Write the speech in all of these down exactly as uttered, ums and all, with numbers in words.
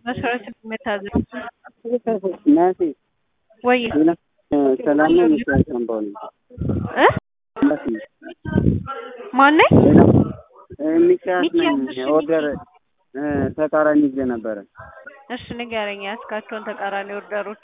መሰረት መታዘዝ ናቲ ወይ ሰላም ነው የሚሰማው እ ማን ነኝ ሚካስ ነኝ ኦርደር ተቃራኒ ይዘ ነበር እሺ ንገረኝ ያስካቸውን ተቃራኒ ኦርደሮች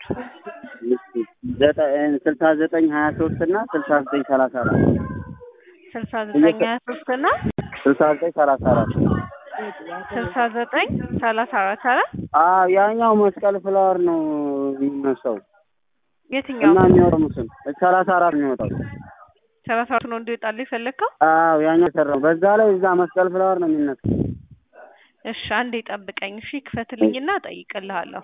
ስልሳ ዘጠኝ ሀያ ሶስት እና ስልሳ ዘጠኝ ሰላሳ አራት ስልሳ ዘጠኝ ሀያ ሶስት እና ስልሳ ዘጠኝ ሰላሳ አራት ስልሳ ዘጠኝ ሰላሳ አራት አረ አዎ ያኛው መስቀል ፍላወር ነው የሚመስለው የትኛው እና የሚወጣው ምስል ሰላሳ አራት ነው የሚወጣው ሰላሳ አራት ነው እንዲወጣልኝ ፈለከው አዎ ያኛው ሰራው በዛ ላይ እዛ መስቀል ፍላወር ነው የሚነሳው እሺ አንዴ ጠብቀኝ እሺ ክፈትልኝና እጠይቅልሃለሁ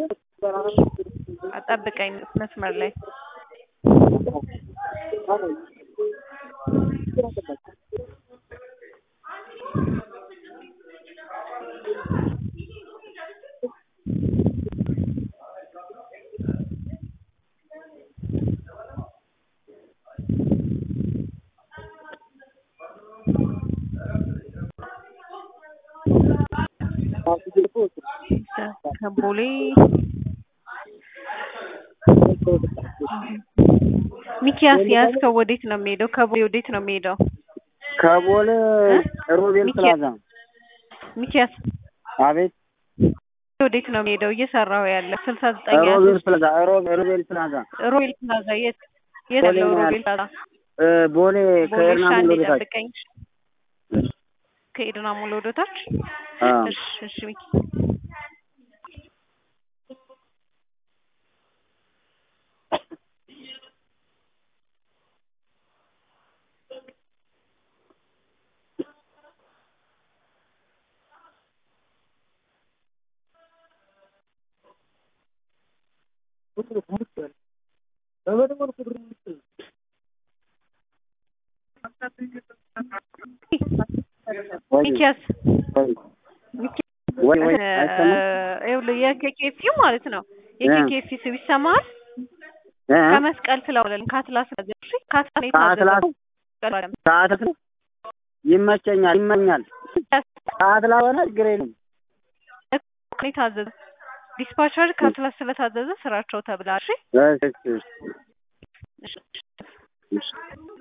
አጠብቀኝ መስመር ላይ ከቦሌ ሚኪያስ ያስከው ወዴት ነው የሚሄደው ከቦሌ ወዴት ነው የሚሄደው ከቦሌ ሮቤል ፕላዛ ሚኪያስ አቤት ወዴት ነው የሚሄደው እየሰራው ያለ ስልሳ ዘጠኝ ሮቤል ፕላዛ ሮቤል ፕላዛ ሮቤል ፕላዛ የት የት ነው ሮቤል ፕላዛ ቦሌ ከኤርና ሙሉ ወደታች ከኤርና ሙሉ ወደታች እሺ እሺ ሚኪ ሚኪያስ ወይ ወይ አይሰማም የኬኬፊው ማለት ነው የኬኬፊ ስም ይሰማል ከመስቀል ፍላወር ካትላስ እሺ ካትላስ ካትላስ ይመቸኛል ይመኛል ካትላስ ሆነ ግሬን ታዘዘ ዲስፓቸር ካትላስ ስለታዘዘ ስራቸው ተብላ እሺ እሺ እሺ